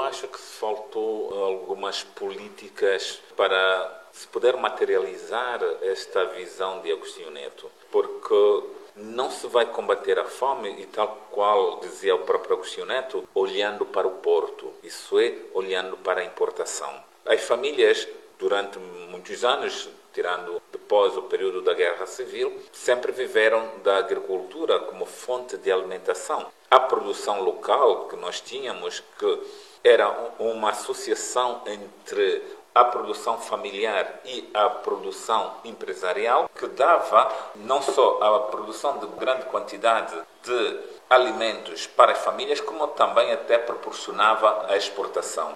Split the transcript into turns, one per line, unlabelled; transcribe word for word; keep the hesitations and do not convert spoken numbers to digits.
acho que faltou algumas políticas para se poder materializar esta visão de Agostinho Neto, porque não se vai combater a fome, e tal qual dizia o próprio Agostinho Neto, olhando para o porto, isso é, olhando para a importação. As famílias, durante muitos anos, tirando depois o período da Guerra Civil, sempre viveram da agricultura como fonte de alimentação. A produção local que nós tínhamos, que era uma associação entre a produção familiar e a produção empresarial, que dava não só a produção de grande quantidade de alimentos para as famílias, como também até proporcionava a exportação.